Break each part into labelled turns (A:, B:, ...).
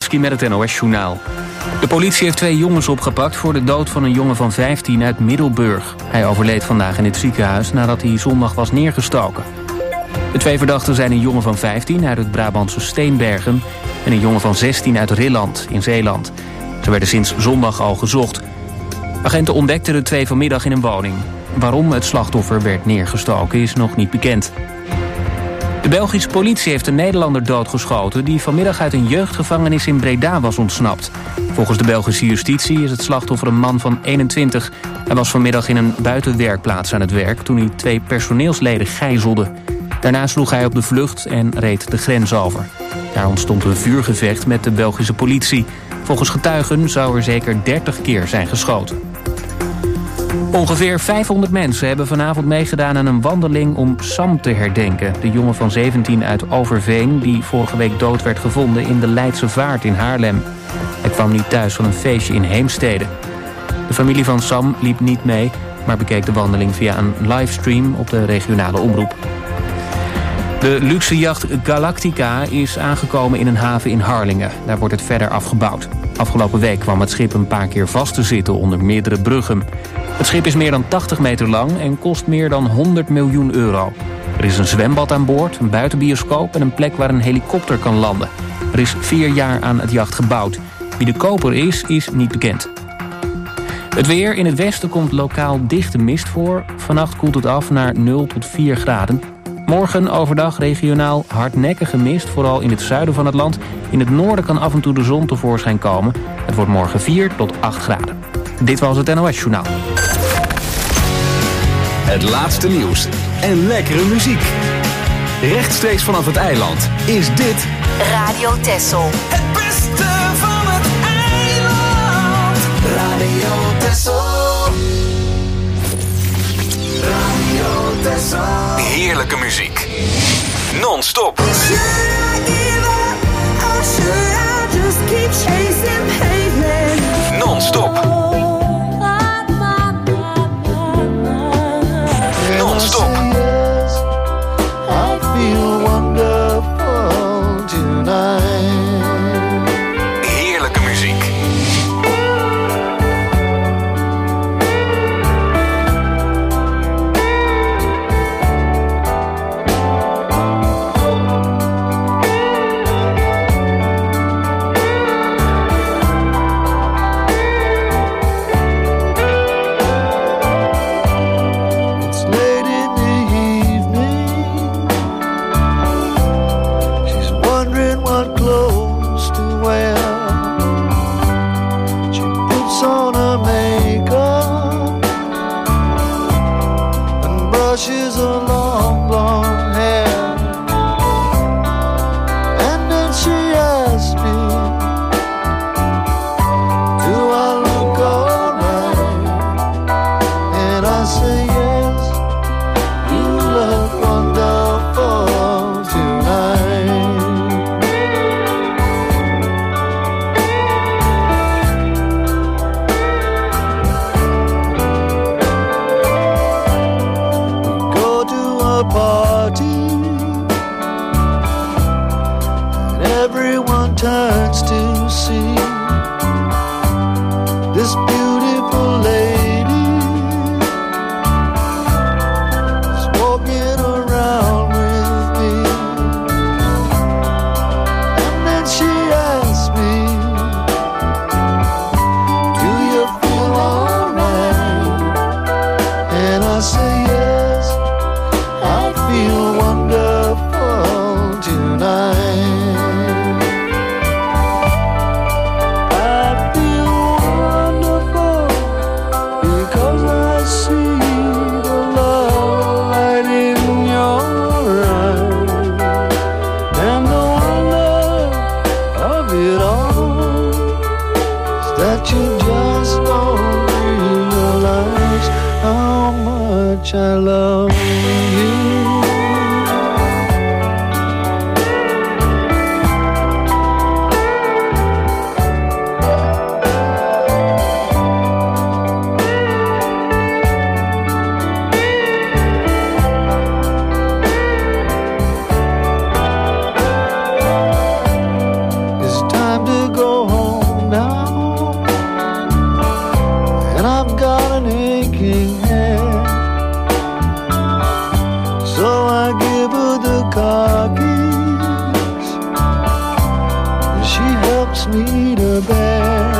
A: Jobboot met het NOS-journaal. De politie heeft 2 jongens opgepakt voor de dood van een jongen van 15 uit Middelburg. Hij overleed vandaag in het ziekenhuis nadat hij zondag was neergestoken. De 2 verdachten zijn een jongen van 15 uit het Brabantse Steenbergen en een jongen van 16 uit Rilland in Zeeland. Ze werden sinds zondag al gezocht. Agenten ontdekten de 2 vanmiddag in een woning. Waarom het slachtoffer werd neergestoken is nog niet bekend. De Belgische politie heeft een Nederlander doodgeschoten die vanmiddag uit een jeugdgevangenis in Breda was ontsnapt. Volgens de Belgische justitie is het slachtoffer een man van 21. Hij was vanmiddag in een buitenwerkplaats aan het werk toen hij 2 personeelsleden gijzelde. Daarna sloeg hij op de vlucht en reed de grens over. Daar ontstond een vuurgevecht met de Belgische politie. Volgens getuigen zou er zeker 30 keer zijn geschoten. Ongeveer 500 mensen hebben vanavond meegedaan aan een wandeling om Sam te herdenken. De jongen van 17 uit Overveen die vorige week dood werd gevonden in de Leidse Vaart in Haarlem. Hij kwam niet thuis van een feestje in Heemstede. De familie van Sam liep niet mee, maar bekeek de wandeling via een livestream op de regionale omroep. De luxe jacht Galactica is aangekomen in een haven in Harlingen. Daar wordt het verder afgebouwd. Afgelopen week kwam het schip een paar keer vast te zitten onder meerdere bruggen. Het schip is meer dan 80 meter lang en kost meer dan 100 miljoen euro. Er is een zwembad aan boord, een buitenbioscoop en een plek waar een helikopter kan landen. Er is 4 jaar aan het jacht gebouwd. Wie de koper is niet bekend. Het weer. In het westen komt lokaal dichte mist voor. Vannacht koelt het af naar 0 tot 4 graden. Morgen overdag regionaal hardnekkige mist, vooral in het zuiden van het land. In het noorden kan af en toe de zon tevoorschijn komen. Het wordt morgen 4 tot 8 graden. Dit was het NOS-journaal.
B: Het laatste nieuws en lekkere muziek. Rechtstreeks vanaf het eiland is dit
C: Radio Texel.
D: Het beste van het eiland. Radio Texel. Radio Texel.
B: heerlijke muziek. Non-stop. Non-stop. Non-stop.
D: I feel wonderful tonight.
B: Heerlijke muziek.
D: To go me to bear.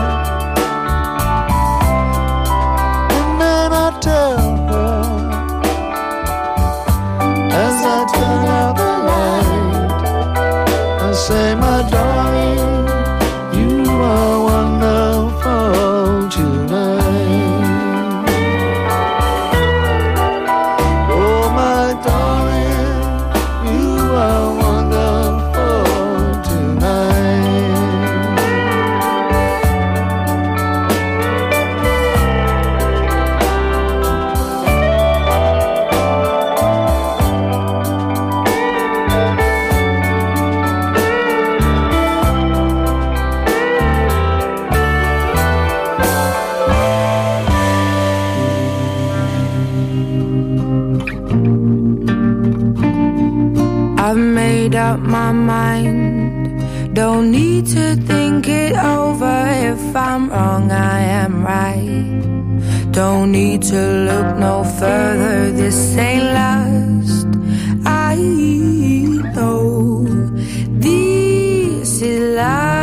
D: And then I tell her, as I turn out the light, I say, my darling, you are wonderful tonight. Oh, my darling, you are wonderful tonight.
E: I've made up my mind, don't need to think it over. If I'm wrong, I am right. Don't need to look no further, this ain't last. I know this is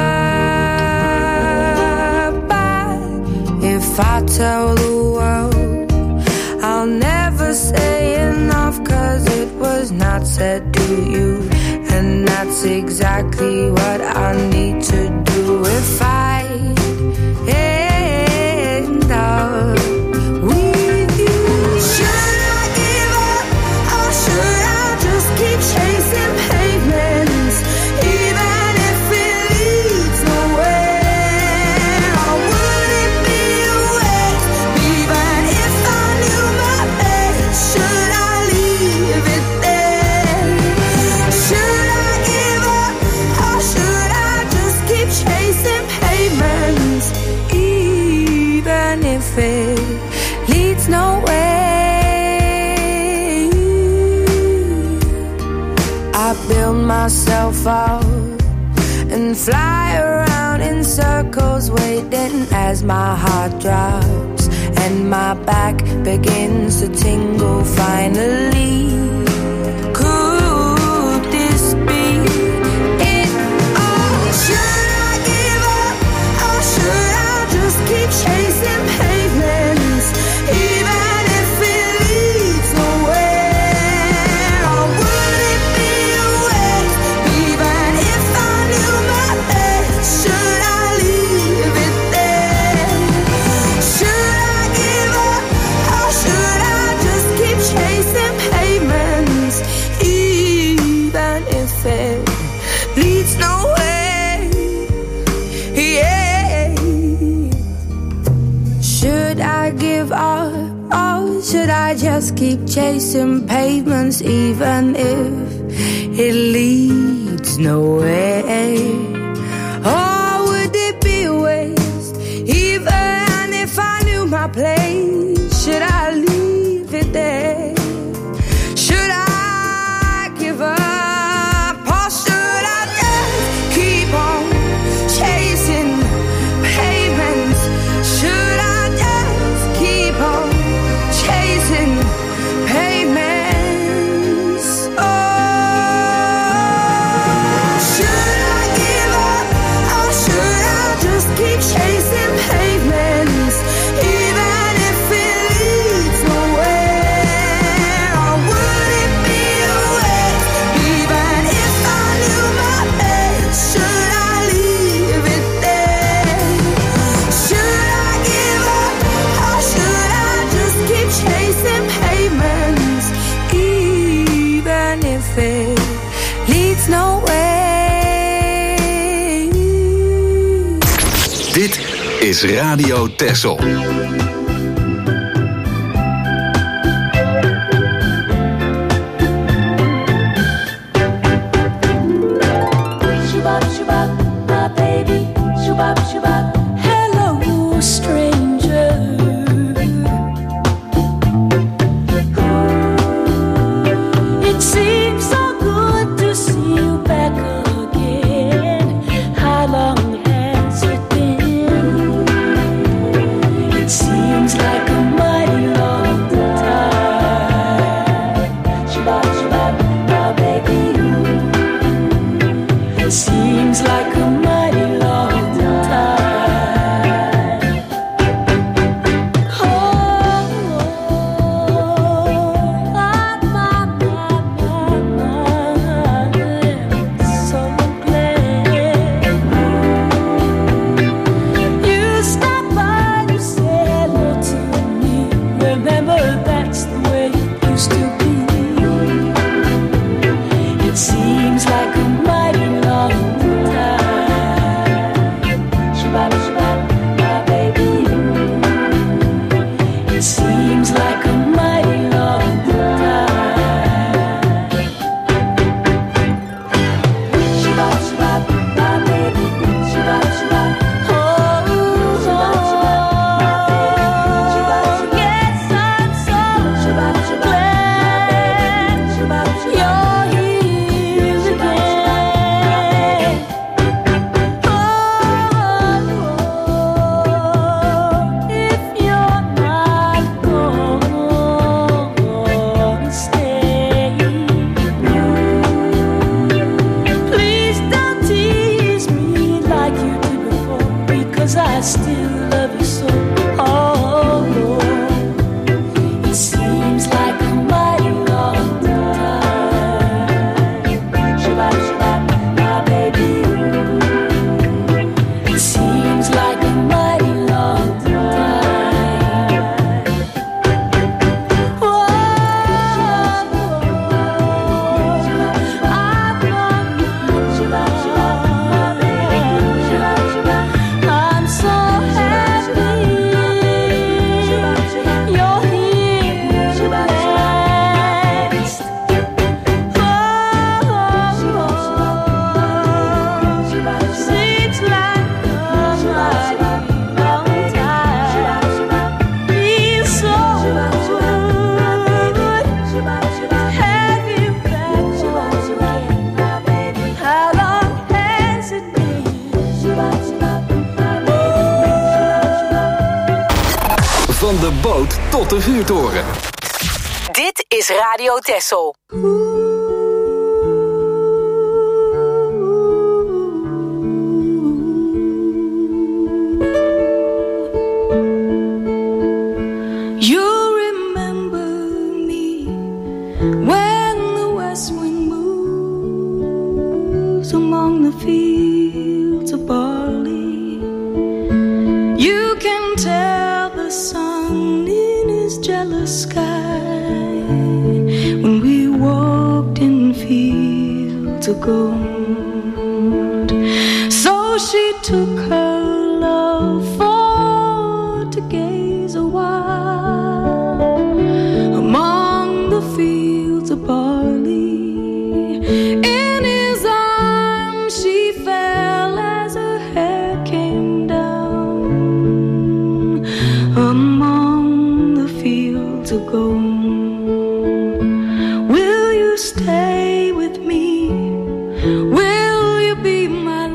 E: love. But if I tell the world, I'll never say enough, 'cause it was not said to you. And that's exactly what I need to do if I end up with you. Should I give up, or should I just keep chasing pavements, even if it leads nowhere? Or would it be a waste, even if I knew my place? Should I leave it there? Should I give up, or should I just keep chasing pavements, even if it leads nowhere? I build myself up and fly around in circles, waiting as my heart drops and my back begins to tingle finally. Could this be it all? Should I give up, or should I just keep chasing pavements, even if it leads nowhere? Or would it be a waste, even if I knew my place? Should I leave it there? Should I give up, or should I just keep chasing pavements, even if it leads nowhere? Yeah. Should I give up, or should I just keep chasing pavements, even if it leads nowhere? Or would it be a waste, even if I knew my place? Should I leave it there? Should I give up, or should I just keep on chasing pavements? Should I just keep on chasing pavements? Oh, should I give up, or should I just keep chasing pavements, even if it leads nowhere? Or would it be a waste, even if I knew my place? Should I leave it there? Should I give up, or should I just keep chasing pavements, even if it leads nowhere?
B: Dit is Radio Texel.
F: Shubop, shubop, my baby. Shubop, shubop. Hello, stranger. It seems so good to see you back again. How long has it been? It seems like a mighty long time. Shubop, shubop, my baby. It seems like a mighty long time. 'cause I still love you so. Oh Lord, it seems like a mighty long time. Shabbat, Shabbat, my baby. It seems like a mighty long time. Whoa, I'm so happy you're here next. Seems like a mighty long time. Feels so good to have you back again. How long has it been?
B: Van de boot tot de vuurtoren.
C: Dit is Radio Texel.
F: You remember me when the west wind moves among the fields of barley. You can tell the sun in his jealous sky when we walked in fields of gold. So she took her love for to gaze a while among the fields of barley. In his arms she fell as her hair came down among the fields of gold. Will you stay with me? Will you be my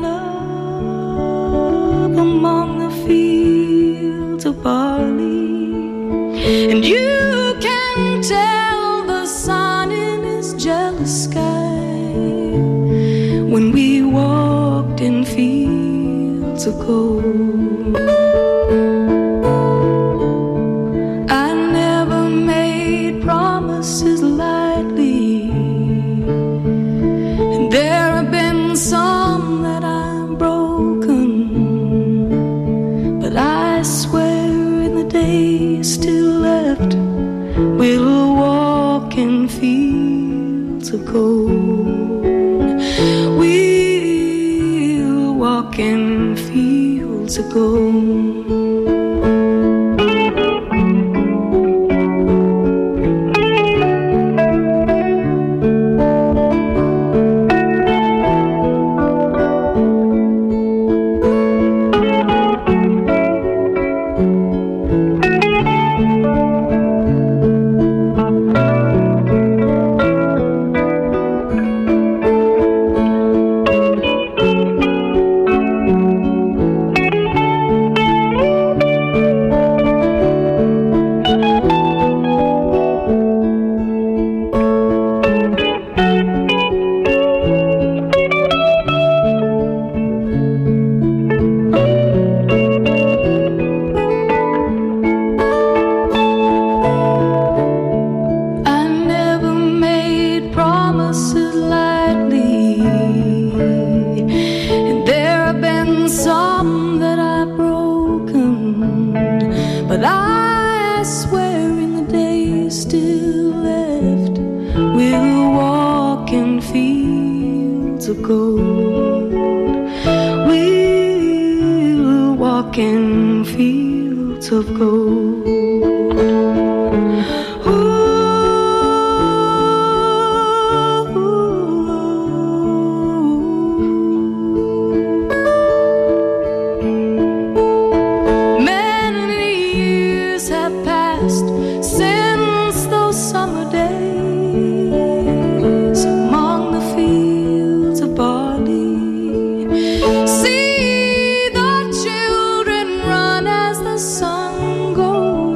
F: love among the fields of barley? And you can tell the sun in his jealous sky when we walked in fields of gold. I never made promises lightly, and there have been some that I've broken, but I swear in the days still left we'll walk in fields of gold. We'll walk in fields of gold. See the children run as the sun goes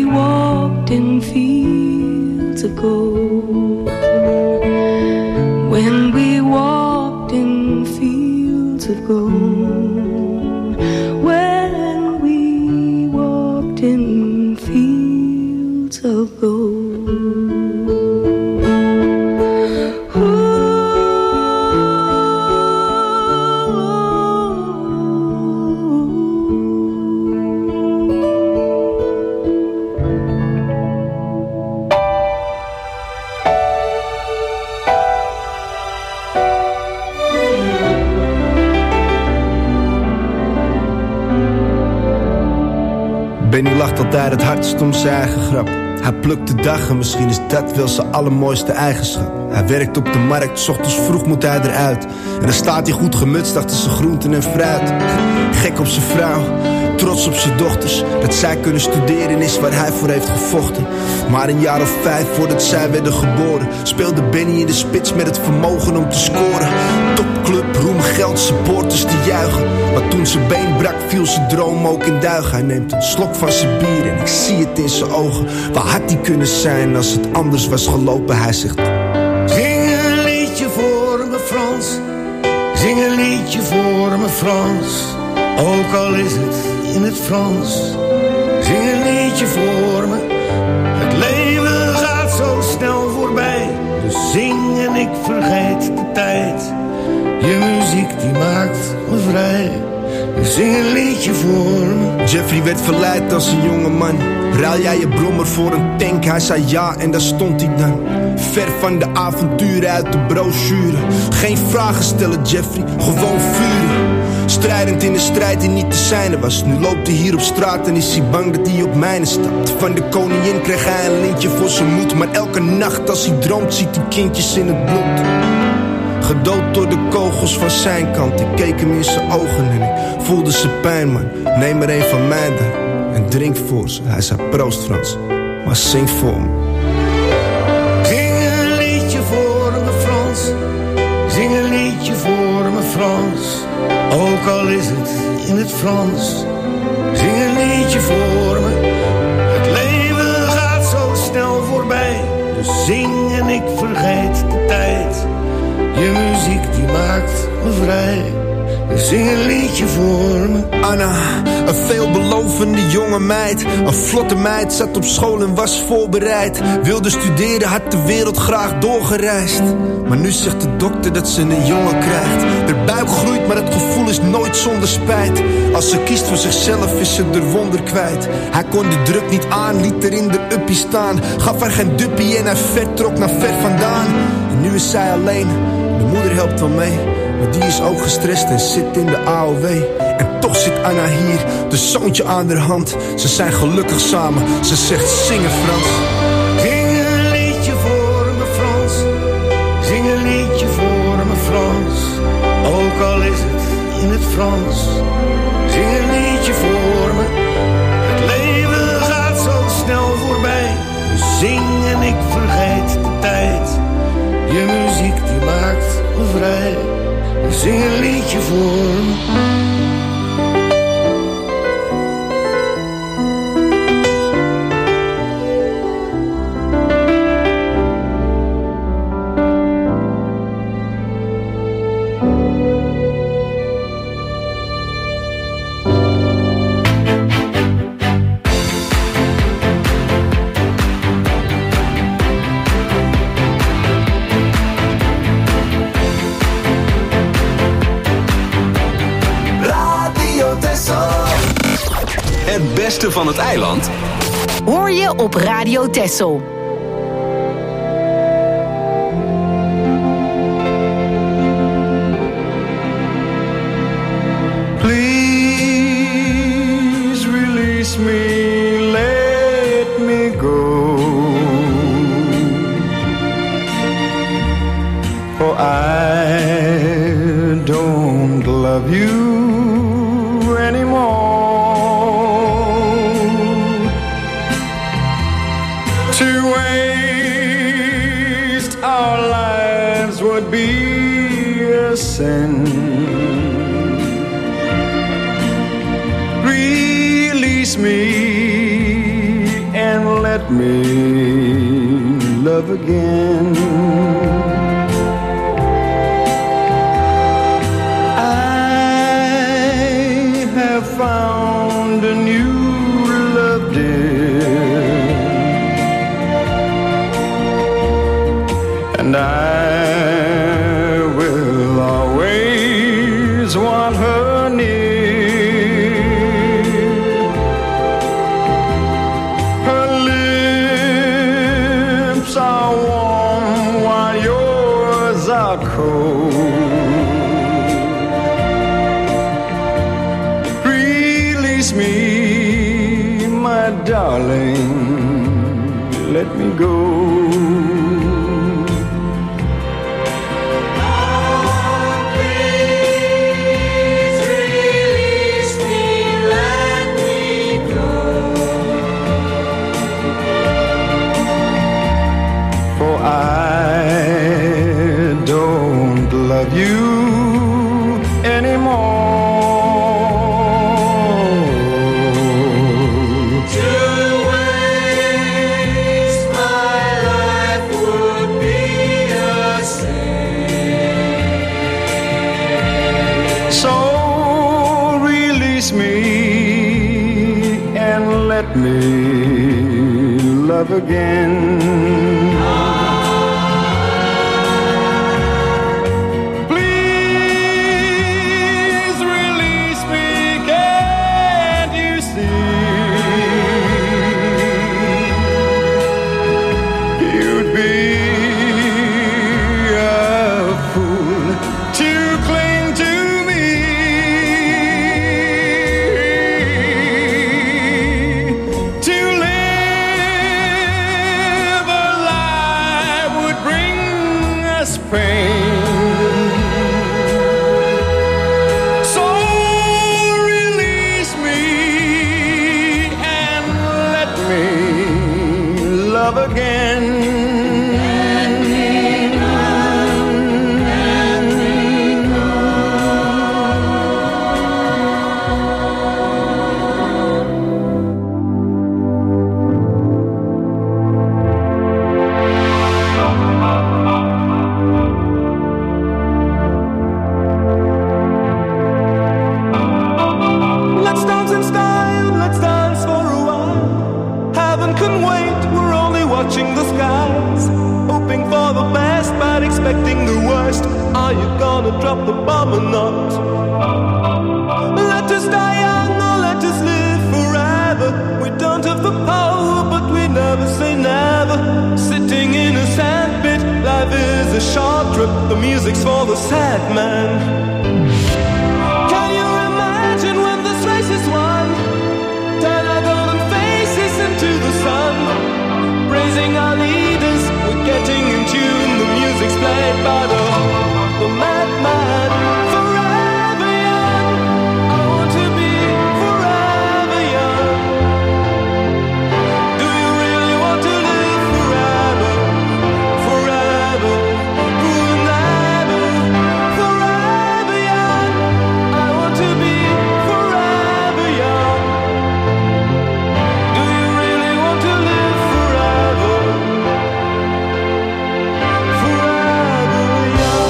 F: we walked in fields of gold. When we walked in fields of gold. When we walked in fields of gold.
G: Benny lacht altijd het hardst om zijn eigen grap. Hij plukt de dag en misschien is dat wel zijn allermooiste eigenschap. Hij werkt op de markt, 's ochtends vroeg moet hij eruit. En dan staat hij goed gemutst achter zijn groenten en fruit. Gek op zijn vrouw, trots op zijn dochters. Dat zij kunnen studeren is waar hij voor heeft gevochten. Maar een jaar of 5 voordat zij werden geboren, speelde Benny in de spits met het vermogen om te scoren. Topclub, roem, geld, supporters die juichen. Maar toen zijn been brak viel zijn droom ook in duigen. Hij neemt een slok van zijn bier en ik zie het in zijn ogen. Waar had hij kunnen zijn als het anders was gelopen? Hij zegt:
H: zing een liedje voor me Frans, zing een liedje voor me Frans. Ook al is het in het Frans, zing een liedje voor me. Het leven gaat zo snel voorbij, dus zing en ik vergeet de tijd. Je muziek die maakt me vrij, dus zing een liedje voor me.
G: Jeffrey werd verleid als een jonge man. Ruil jij je brommer voor een tank? Hij zei ja en daar stond hij dan. Ver van de avonturen uit de brochure. Geen vragen stellen Jeffrey, gewoon vuren. Strijdend in de strijd die niet te zijne was. Nu loopt hij hier op straat en is hij bang dat hij op mijne stapt. Van de koningin kreeg hij een lintje voor zijn moed. Maar elke nacht als hij droomt ziet hij kindjes in het bloed. Gedood door de kogels van zijn kant. Ik keek hem in zijn ogen en ik voelde zijn pijn, man. Neem er een van mij dan en drink voor ze. Hij zei proost Frans, maar zing voor me.
H: Zing een liedje voor me Frans, zing een liedje voor me Frans. Ook al is het in het Frans, zing een liedje voor me. Het leven gaat zo snel voorbij, dus zing en ik vergeet de tijd. Je muziek die maakt me vrij, dus zing een liedje voor me.
G: Anna, een veelbelovende jonge meid. Een vlotte meid, zat op school en was voorbereid. Wilde studeren, had de wereld graag doorgereisd. Maar nu zegt de dokter dat ze een jongen krijgt. De buik groeit, maar het gevoel is nooit zonder spijt. Als ze kiest voor zichzelf is ze er wonder kwijt. Hij kon de druk niet aan, liet er in de uppie staan. Gaf haar geen duppie en hij vertrok naar ver vandaan. En nu is zij alleen, de moeder helpt wel mee. Maar die is ook gestrest en zit in de AOW. En toch zit Anna hier, de zoontje aan haar hand. Ze zijn gelukkig samen, ze zegt zingen Frans.
H: Zing een liedje voor me Frans, zing een liedje voor me Frans. Ook al is het in het Frans, zing een liedje voor me. Het leven gaat zo snel voorbij, dus zing en ik vergeet de tijd. Je muziek die maakt me vrij, dus zing een liedje voor me.
B: Het beste van het eiland
C: Hoor je op Radio Texel.
D: Please release me, let me go. For I don't love you anymore. To waste our lives would be a sin. Release me and let me love again. I have found a new love, dear, and I will always want her near. Her lips are warm while yours are cold. Release me, my darling, let me go. I don't love you anymore. To waste my life would be a sin. So release me and let me love again.
I: The music's for the sad man. Can you imagine when this race is won? Turn our golden faces into the sun. Praising our leaders, we're getting in tune. The music's played by the madman. Forever young, I want to be forever young. Do you really want to live forever? Forever.
E: Forever young.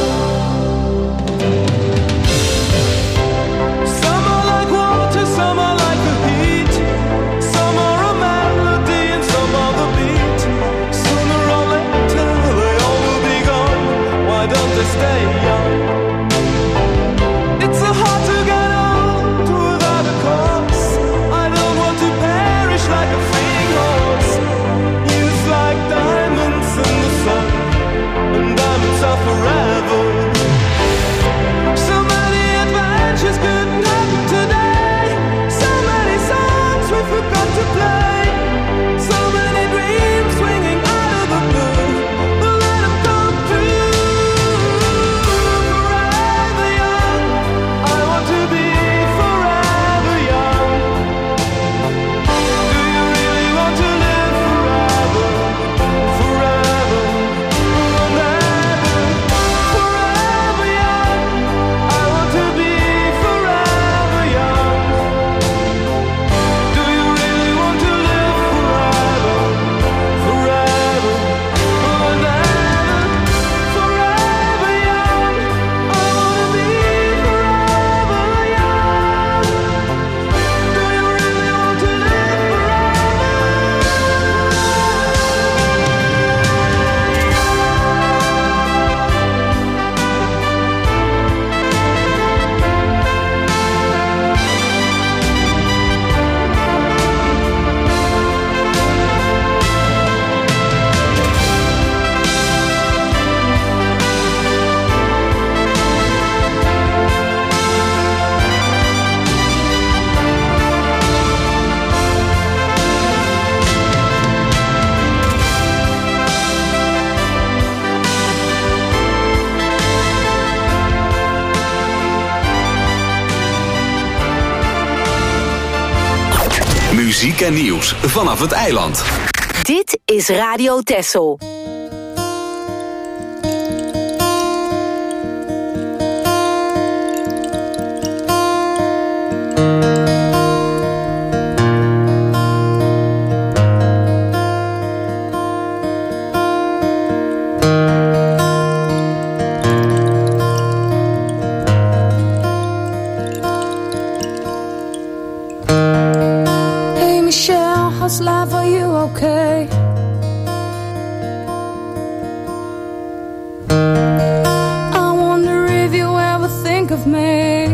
B: muziek en nieuws vanaf het eiland.
C: Dit is Radio Texel.
J: How's life, are you okay? I wonder if you ever think of me.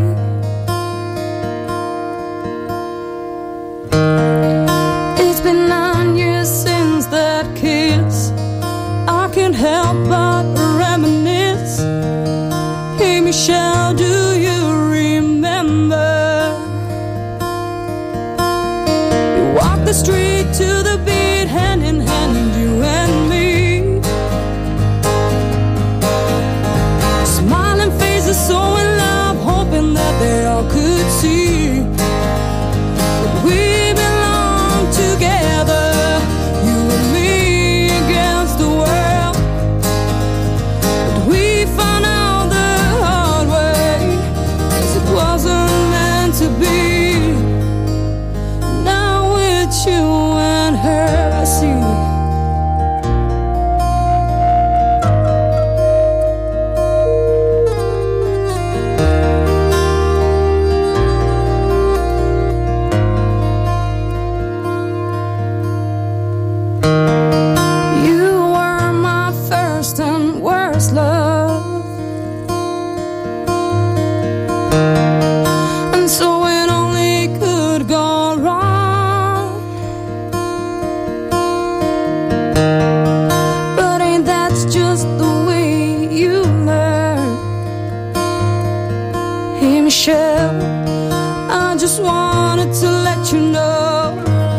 J: It's been 9 years since that kiss. I can't help but reminisce. Hey Michelle, do you remember? You walked the street to the beat, hand in hand, you and me. Smiling faces, so in love, hoping that they all could see that we belong together, you and me against the world. But we found out the hard way, 'cause it wasn't meant to be. Now it's you and her, I see. You were my first and worst love, and so it only could go wrong. But ain't that just the way you learn? Hey Michelle, I just wanted to let you know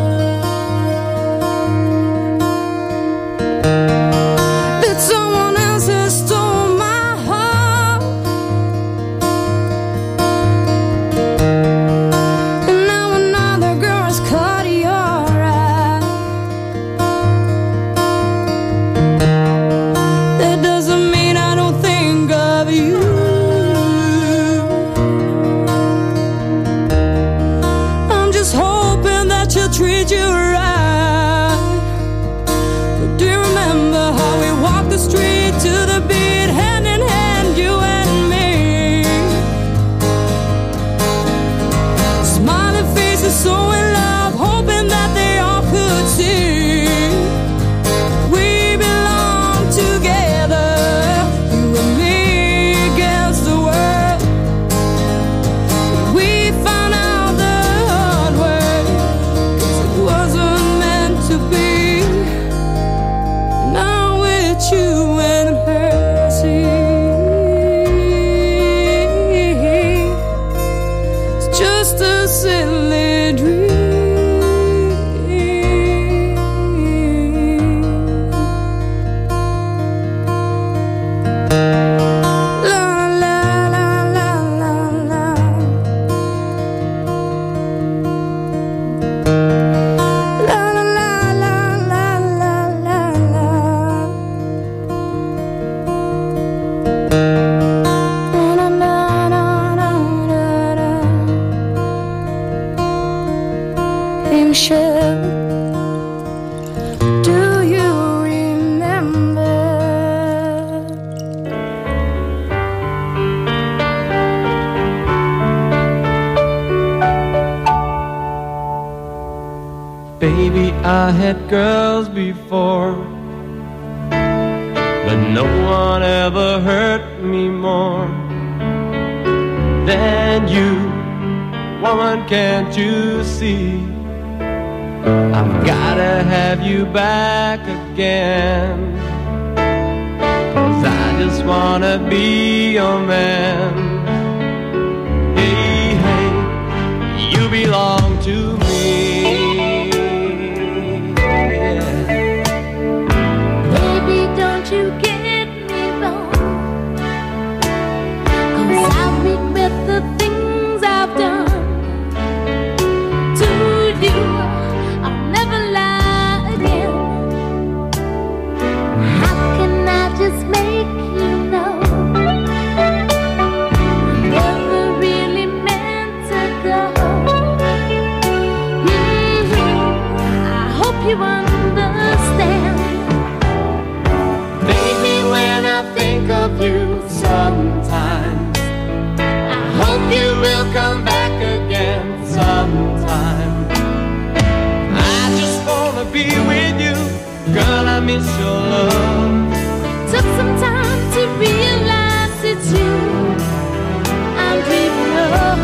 J: that someone else has stole my heart, and now another girl has caught your eye. That doesn't mean I don't think of you. I'm just hoping that you'll treat you right. But do you remember how we walked the street to the beat, hand in hand, you and me? Smiling faces, so in love, hoping that they all could see we belong together, you and me against the world. But we found out the hard way, 'cause it wasn't meant to be. Now it's you and her, see. It's just a silly dream. La la la la la la. La la la la la la la la. Na na na na na na. Hey Michelle, do you remember?
I: Baby, I had girls before, but no one ever hurt me more than you. Woman, can't you see? I've gotta have you back again, 'cause I just wanna be your man. Hey, hey, you belong to me.
F: Baby, don't you get me wrong, 'cause I regret the things I've done to you.
I: with you. Girl, I miss your love.
F: Took some time to realize it's you I'm dreaming of.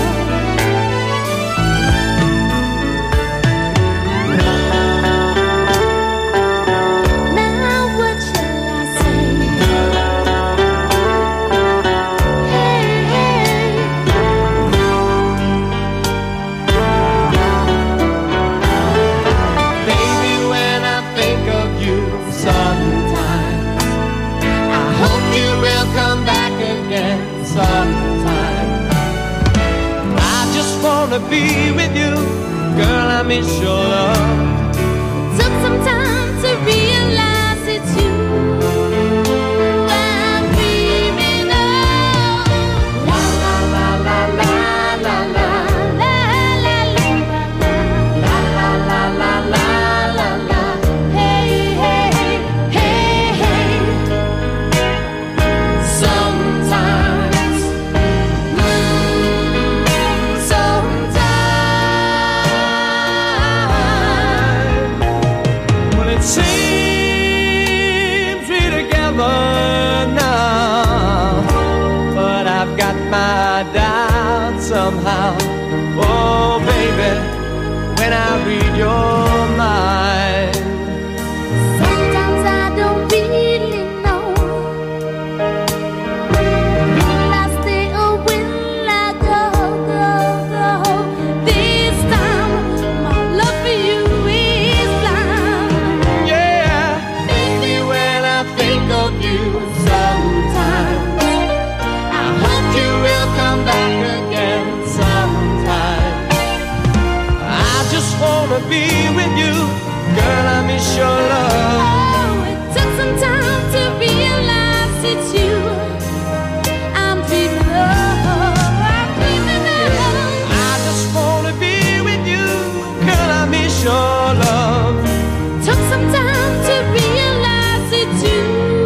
F: Now what shall I say? Hey, hey.
I: Baby, when I think of you sometimes, I hope you will come back again sometime. I just wanna be with you. Girl, I miss your love.
F: Took some time to realize it's you I'm dreaming of. La la la la la la la la la la la la la la la. Hey hey hey hey. Sometimes,
I: Well, it seems we're together now, but I've got my doubts somehow. Oh, baby, when I read your mind,
F: sometimes I don't really know. Will I stay or will I go, go, go? This time, my love for you is blind.
I: yeah. Baby, when I think of you sometimes, I hope you will come back again sometime. I just wanna be with you. Girl, I miss your love.
F: Oh, it took some time to realize it's you I'm dreaming of. I'm dreaming of.
I: I just wanna be with you. Girl, I miss your love.
F: Took some time to realize it's you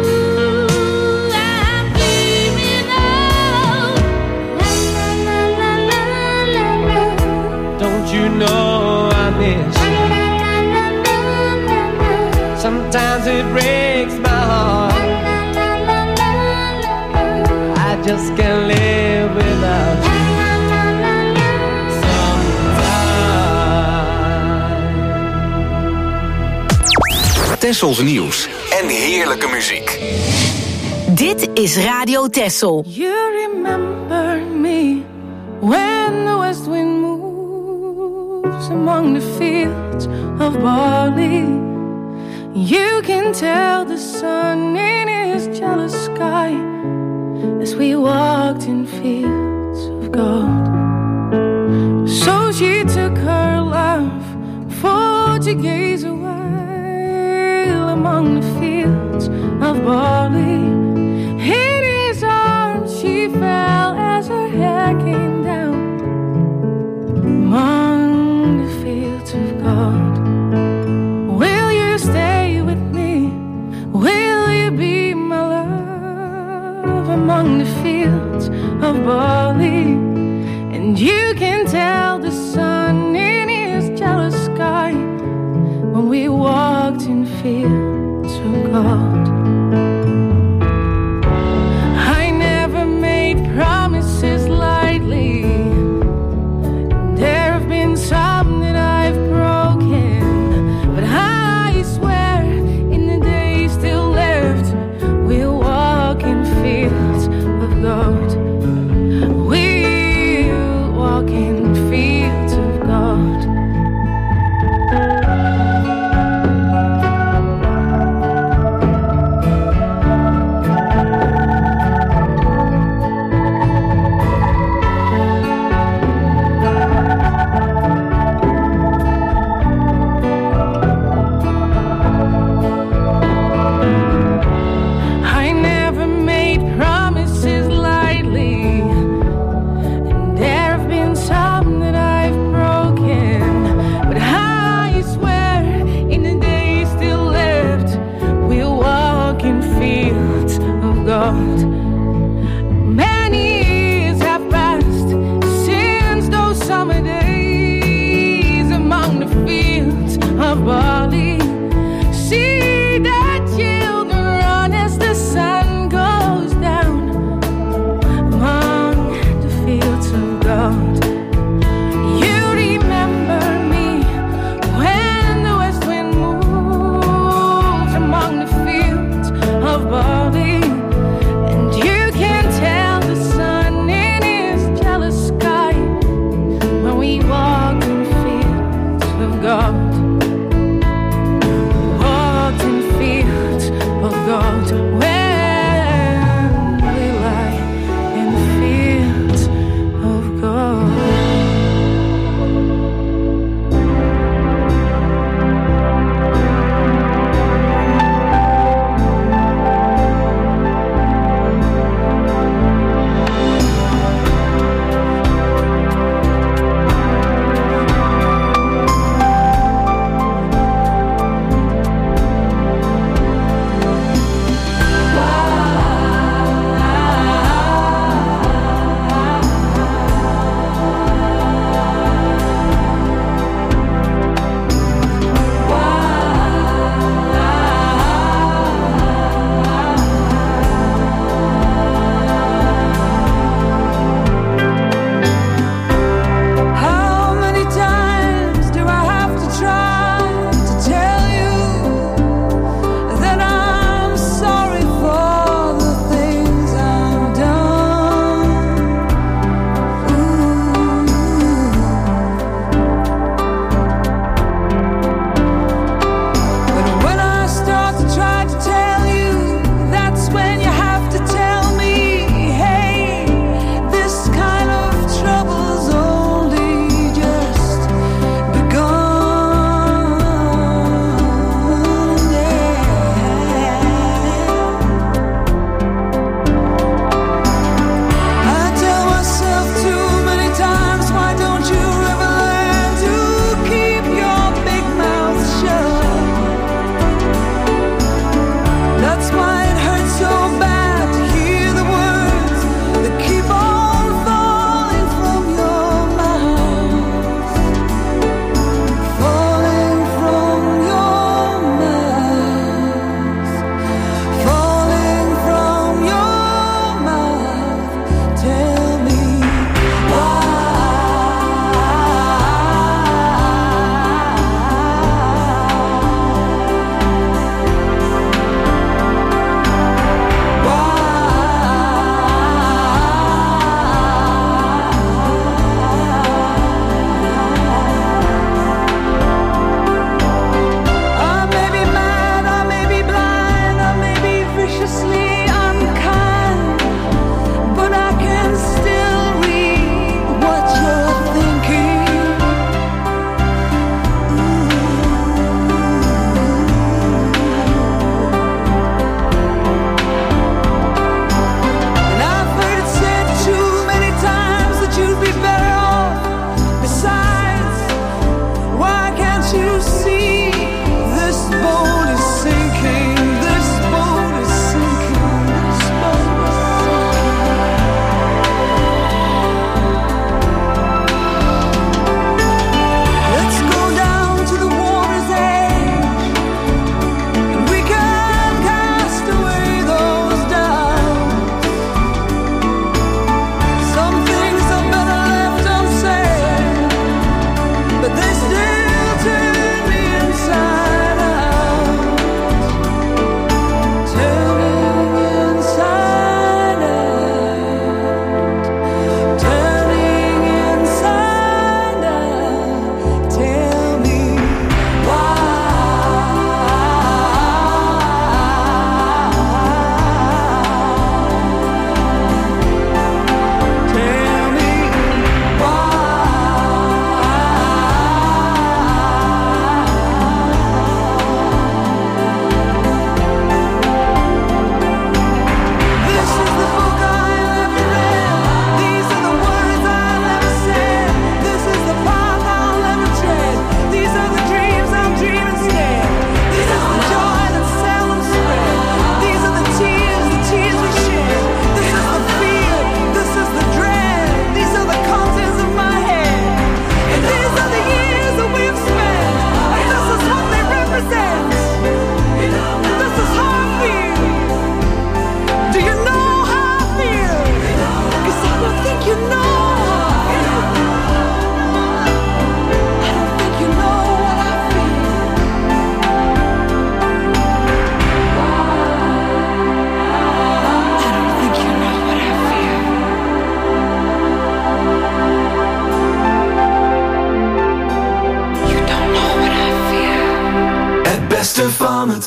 F: I'm dreaming of. La la la la la la la.
I: Don't you know I miss?
F: La la la la la la la.
I: Sometimes it breaks my heart.
F: La la la la la la.
I: I just can't live without you.
F: La la la la la.
I: Sometimes.
B: Tessels nieuws en heerlijke muziek.
C: Dit is Radio Tessel.
J: You remember me when the west wind moves among the fields of barley. You can tell the sun in his jealous sky as we walked in fields of gold. So she took her love for to gaze a while among the fields of barley. In his arms she fell as her hair came down among the fields of gold. Will you stay with me? Will you be my love among the fields of barley? And you can tell the sun in his jealous sky when we walked in fields of gold. I never made promises lightly. There have been some that I've broken, but I swear in the days still left we'll walk in fields of gold. We'll walk in fields of gold.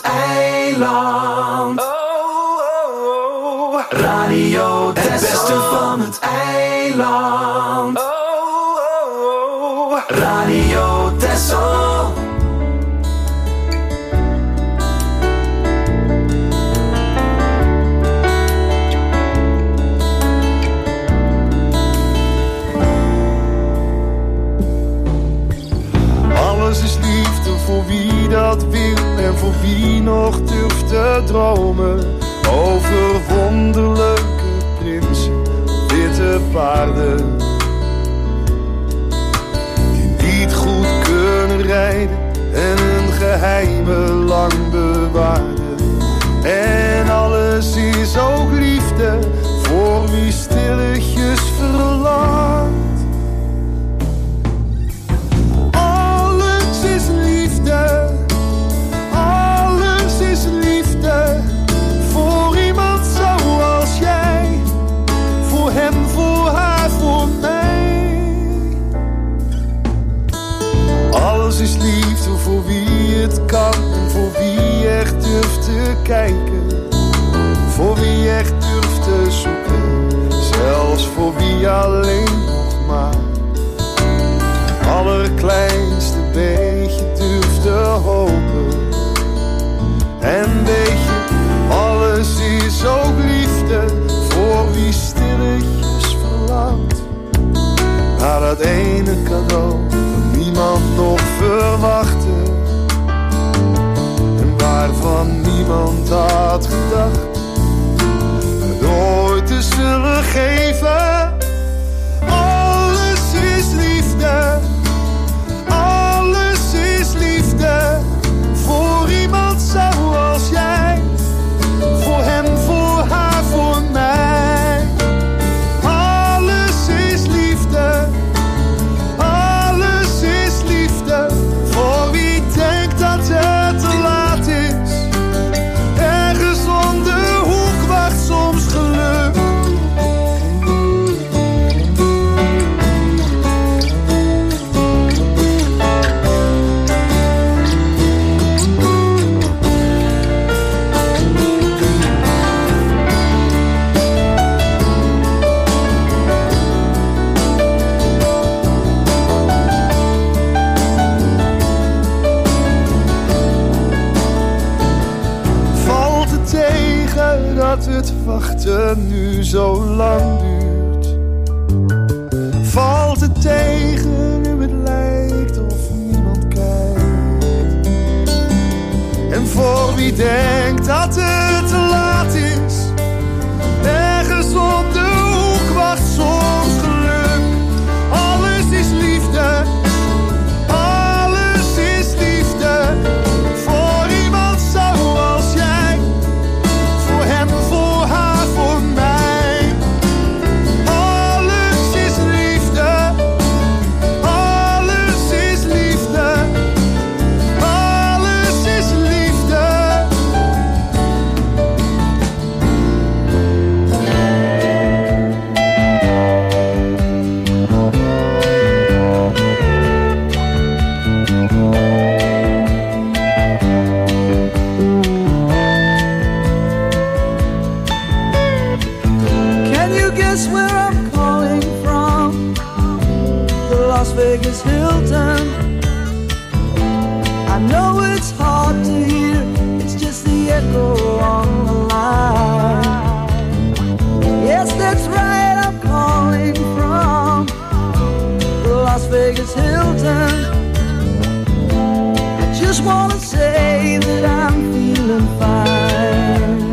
K: eiland. Radio Texel. Het beste van het eiland. Radio Texel.
D: Alles is liefde voor wie dat wil en voor wie nog durft te dromen. Over wonderlijke prinsen, witte paarden. Die niet goed kunnen rijden en hun geheimen lang bewaren. En alles is ook liefde voor wie stilletjes verlangt. Alles is liefde, alles is liefde. Voor iemand zoals jij, voor hem, voor haar, voor mij. Alles is liefde voor wie het kan en voor wie echt durft te kijken. Voor wie echt durft te zoeken, zelfs voor wie alleen nog maar allerkleinste beetje durft te hopen. En weet je, alles is ook liefde voor wie stilletjes verlangt naar dat ene cadeau dat niemand nog verwachtte en waarvan niemand had gedacht het ooit te zullen geven. Alles is liefde, alles is liefde voor iemand zoals jij. Voor hem, voor haar, voor mij. Alles is liefde, alles is liefde voor wie denkt dat het te laat is. Ergens om de hoek wacht soms geluk. Dat het wachten nu zo lang duurt. Valt het tegen nu het lijkt of niemand kijkt. En voor wie denkt dat het te laat is, ergens op de hoek wacht soms geluk. Alles is liefde, alles is liefde voor iemand zoals jij. Voor hem, voor haar, voor mij. Alles is liefde, alles is liefde, alles is liefde. Can you guess where I'm calling from? The Las Vegas Hilton. I know it's hard to hear, it's just the echo on the line. Yes, that's right, I'm calling from the Las Vegas Hilton. I just wanna say that I'm feeling fine.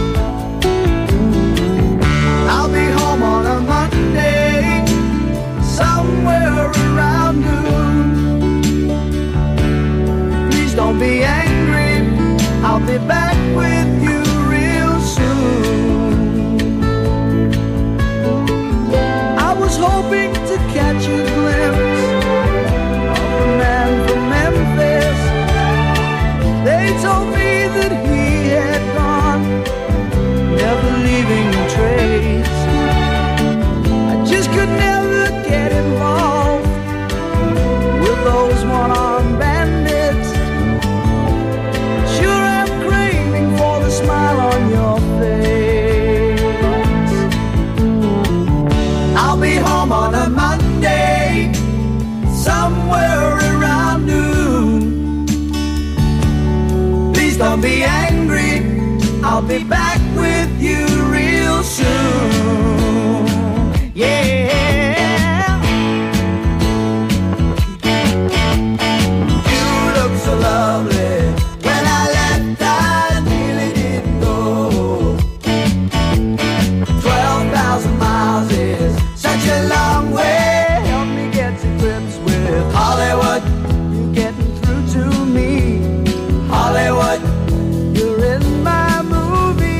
D: I'll be home on a Monday, somewhere around noon. Please don't be angry, I'll be back with you real soon. I was hoping to catch a glimpse of a man from Memphis. They told me that he had gone, never leaving a trace. I just could never get involved with those one-armed bandits. Sure, I'm
L: I'll be back with you real soon. Yeah. You look so lovely. When I left, I really didn't go. 12,000 miles is such a long way. Help me get to grips with Hollywood. You're getting through to me. Hollywood, you're in my movie.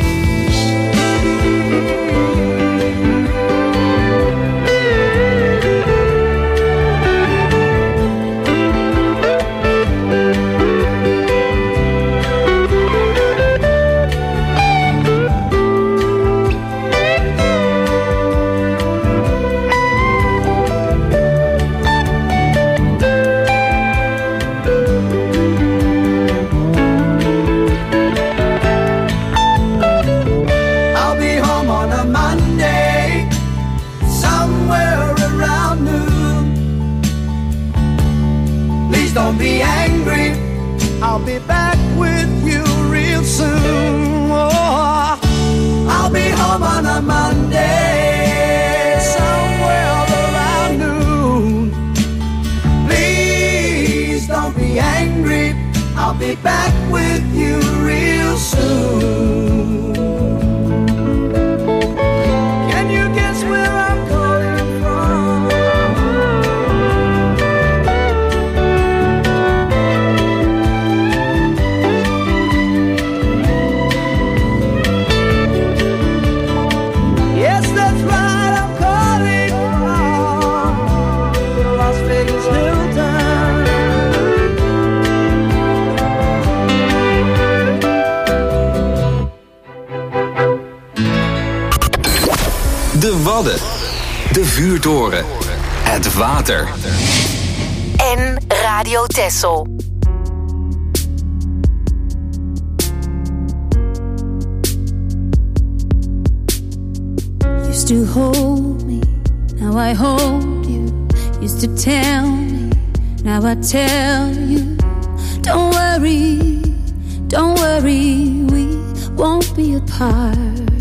L: I'll be home on a Monday, somewhere around noon. Please don't be angry, I'll be back with you real soon. Oh, I'll be home on a Monday, somewhere around noon. Please don't be angry, I'll be back with you real soon. Can you guess where I'm calling from? Yes, that's right, I'm calling from the Las Vegas Hilton.
B: De Wadden. De Vuurtoren. Het water.
C: En Radio Texel.
J: Used to hold me, now I hold you. Used to tell me, now I tell you. Don't worry, we won't be apart.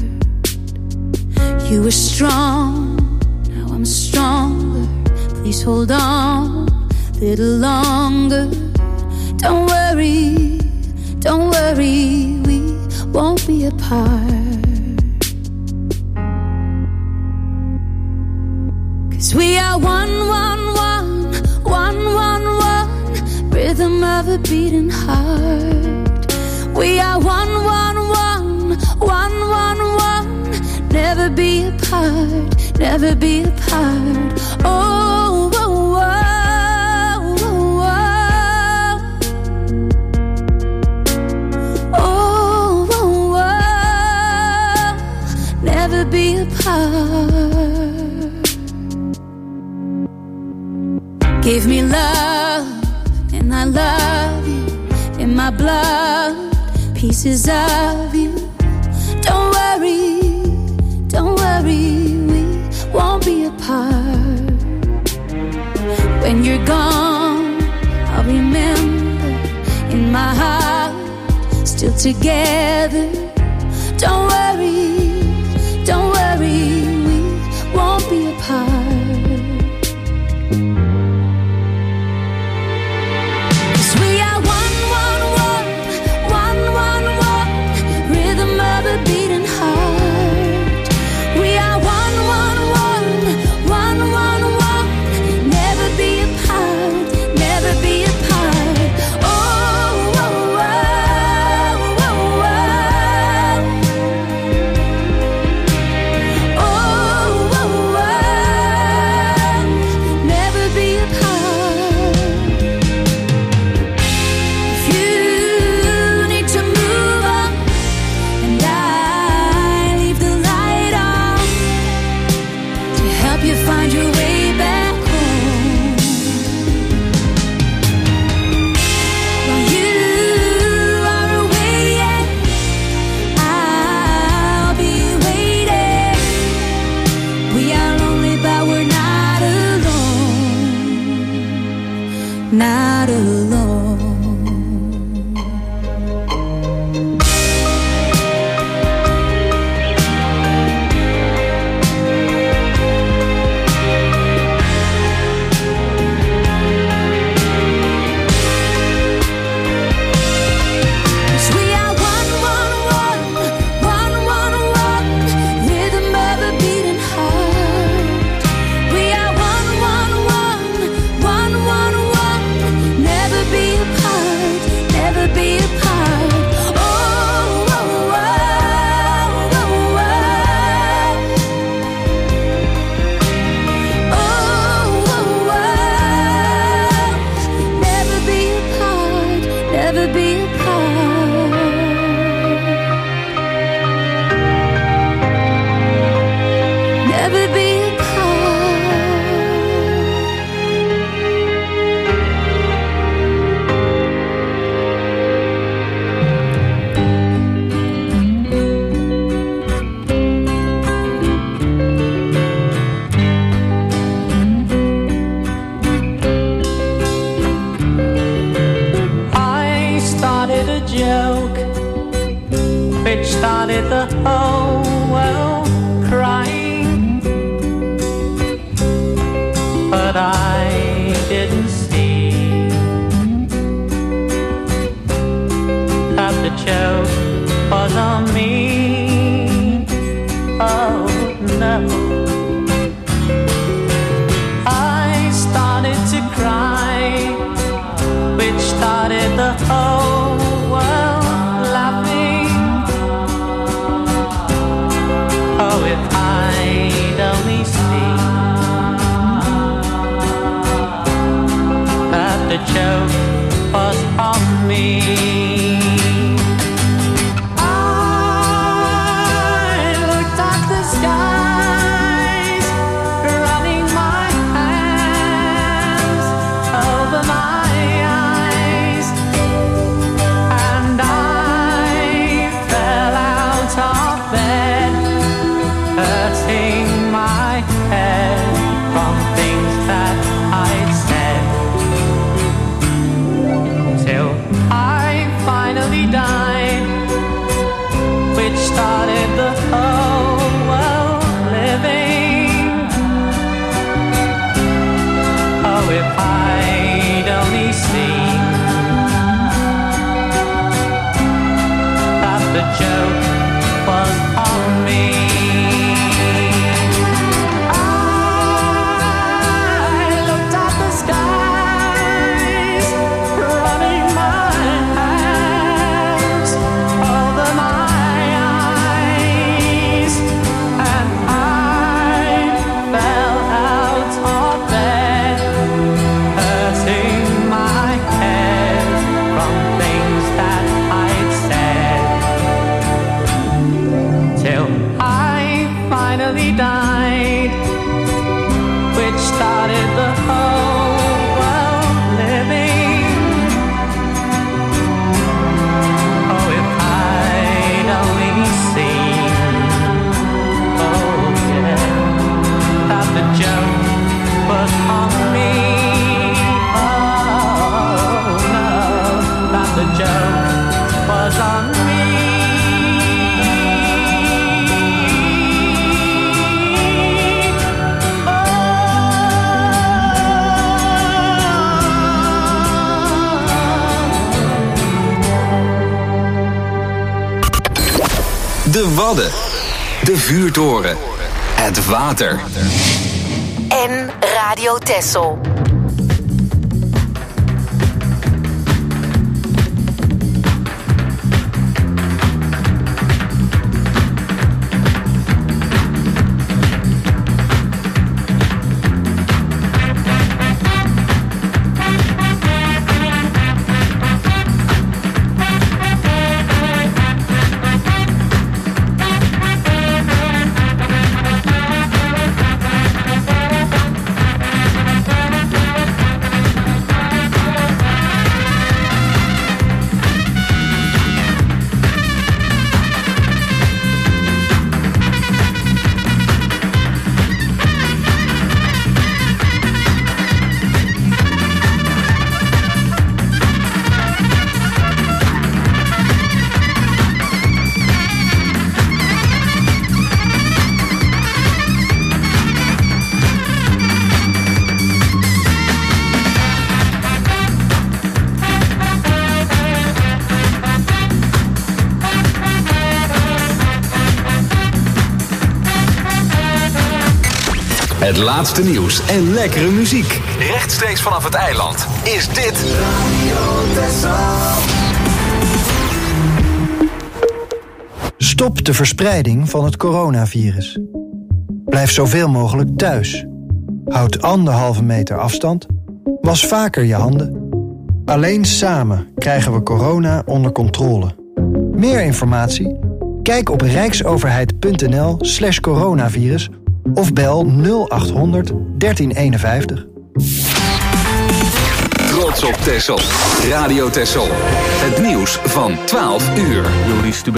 J: You were strong, now I'm stronger. Please hold on a little longer. Don't worry, we won't be apart. 'Cause we are one, rhythm of a beating heart. We are one, never be apart, never be apart. Oh, oh, oh, oh, oh, oh, oh, never be apart. Give me love, and I love you. In my blood, pieces of you. Don't worry, we won't be apart. When you're gone, I'll remember in my heart, still together. Don't worry, we won't be apart. 'Cause we are one, rhythm of a beating heart. We are one, never be apart, never be apart. Oh, oh, oh, oh, oh.
F: started the whole world crying, but I didn't see that the joke was on me. Oh no, I started to cry, which started the whole world laughing. Oh, if I'd only seen that the joke was on me.
B: De Wadden, de vuurtoren, het water.
C: En Radio Texel.
B: Het laatste nieuws en lekkere muziek. Rechtstreeks vanaf het eiland is dit Radio Texel.
M: Stop de verspreiding van het coronavirus. Blijf zoveel mogelijk thuis. Houd 1,5 meter afstand. Was vaker je handen. Alleen samen krijgen we corona onder controle. Meer informatie? Kijk op rijksoverheid.nl/coronavirus of bel 0800 1351.
B: Trots op Texel. Radio Texel. Het nieuws van 12 uur.